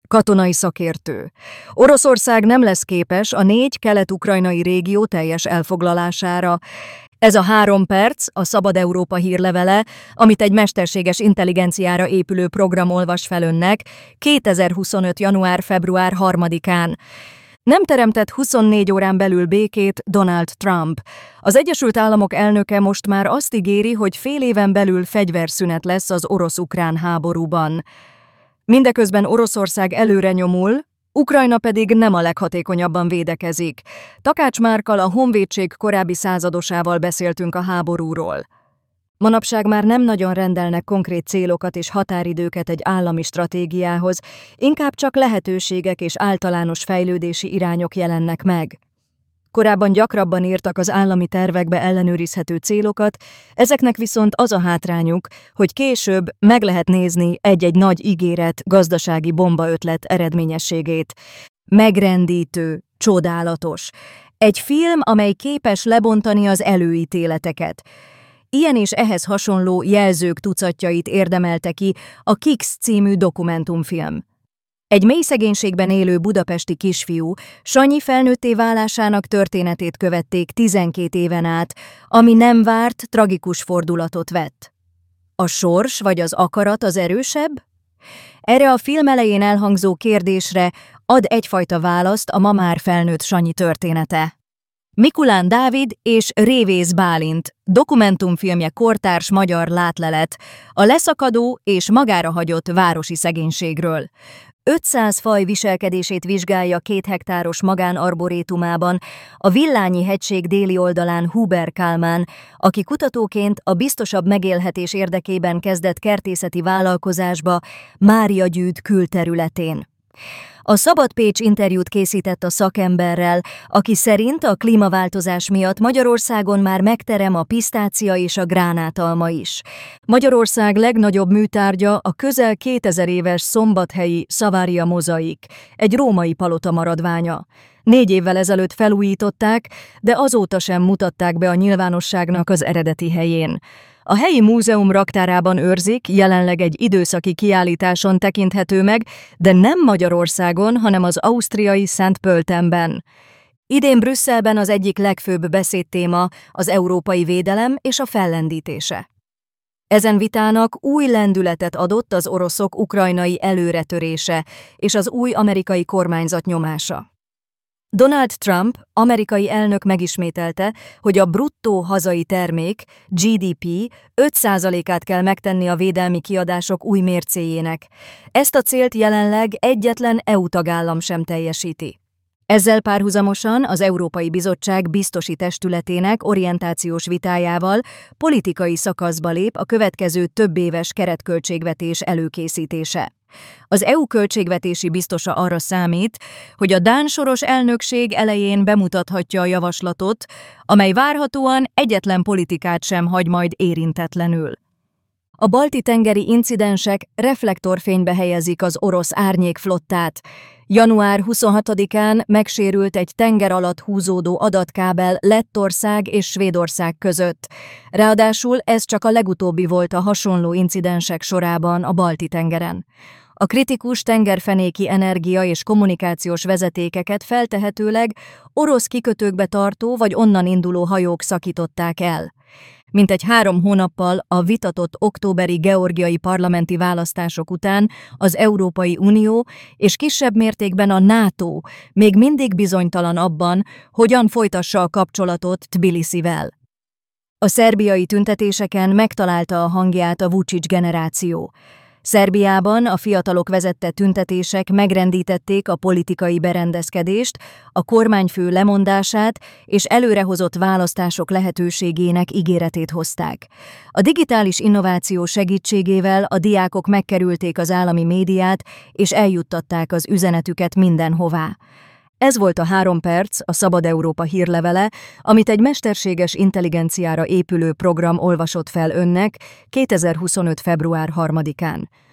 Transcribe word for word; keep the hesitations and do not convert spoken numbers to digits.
Katonai szakértő. Oroszország nem lesz képes a négy kelet-ukrajnai régió teljes elfoglalására. Ez a három perc, a Szabad Európa hírlevele, amit egy mesterséges intelligenciára épülő program olvas fel önnek kétezer-huszonöt. január-február harmadikán. Nem teremtett huszonnégy órán belül békét Donald Trump. Az Egyesült Államok elnöke most már azt ígéri, hogy fél éven belül fegyverszünet lesz az orosz-ukrán háborúban. Mindeközben Oroszország előre nyomul, Ukrajna pedig nem a leghatékonyabban védekezik. Takács Márkkal, a honvédség korábbi századosával beszéltünk a háborúról. Manapság már nem nagyon rendelnek konkrét célokat és határidőket egy állami stratégiához, inkább csak lehetőségek és általános fejlődési irányok jelennek meg. Korábban gyakrabban írtak az állami tervekbe ellenőrizhető célokat, ezeknek viszont az a hátrányuk, hogy később meg lehet nézni egy-egy nagy ígéret gazdasági bombaötlet eredményességét. Megrendítő, csodálatos. Egy film, amely képes lebontani az előítéleteket. Ilyen és ehhez hasonló jelzők tucatjait érdemelte ki a Kix című dokumentumfilm. Egy mély szegénységben élő budapesti kisfiú Sanyi felnőtté válásának történetét követték tizenkét éven át, ami nem várt, tragikus fordulatot vett. A sors vagy az akarat az erősebb? Erre a film elején elhangzó kérdésre ad egyfajta választ a ma már felnőtt Sanyi története. Mikulán Dávid és Révész Bálint dokumentumfilmje kortárs magyar látlelet a leszakadó és magára hagyott városi szegénységről. ötszáz faj viselkedését vizsgálja két hektáros magánarborétumában, a Villányi hegység déli oldalán Huber Kálmán, aki kutatóként a biztosabb megélhetés érdekében kezdett kertészeti vállalkozásba Mária Gyűd külterületén. A Szabad Pécs interjút készített a szakemberrel, aki szerint a klímaváltozás miatt Magyarországon már megterem a pisztácia és a gránátalma is. Magyarország legnagyobb műtárgya a közel kétezer éves szombathelyi Savaria mozaik, egy római palota maradványa. Négy évvel ezelőtt felújították, de azóta sem mutatták be a nyilvánosságnak az eredeti helyén. A helyi múzeum raktárában őrzik, jelenleg egy időszaki kiállításon tekinthető meg, de nem Magyarországon, hanem az ausztriai Szent Pöltenben. Idén Brüsszelben az egyik legfőbb beszédtéma az európai védelem és a fellendítése. Ezen vitának új lendületet adott az oroszok ukrajnai előretörése és az új amerikai kormányzat nyomása. Donald Trump, amerikai elnök megismételte, hogy a bruttó hazai termék, gé dé pé öt százalékát kell megtenni a védelmi kiadások új mércéjének. Ezt a célt jelenleg egyetlen é u tagállam sem teljesíti. Ezzel párhuzamosan az Európai Bizottság biztosi testületének orientációs vitájával politikai szakaszba lép a következő többéves keretköltségvetés előkészítése. Az é u költségvetési biztosa arra számít, hogy a dán soros elnökség elején bemutathatja a javaslatot, amely várhatóan egyetlen politikát sem hagy majd érintetlenül. A balti-tengeri incidensek reflektorfénybe helyezik az orosz árnyékflottát. január huszonhatodikán megsérült egy tenger alatt húzódó adatkábel Lettország és Svédország között. Ráadásul ez csak a legutóbbi volt a hasonló incidensek sorában a Balti-tengeren. A kritikus tengerfenéki energia és kommunikációs vezetékeket feltehetőleg orosz kikötőkbe tartó vagy onnan induló hajók szakították el. Mintegy három hónappal a vitatott októberi georgiai parlamenti választások után az Európai Unió és kisebb mértékben a NATO még mindig bizonytalan abban, hogyan folytassa a kapcsolatot Tbilisivel. A szerbiai tüntetéseken megtalálta a hangját a Vučić generáció. Szerbiában a fiatalok vezette tüntetések megrendítették a politikai berendezkedést, a kormányfő lemondását és előrehozott választások lehetőségének ígéretét hozták. A digitális innováció segítségével a diákok megkerülték az állami médiát és eljuttatták az üzenetüket mindenhová. Ez volt a három perc, a Szabad Európa hírlevele, amit egy mesterséges intelligenciára épülő program olvasott fel önnek kétezer-huszonöt. február harmadikán.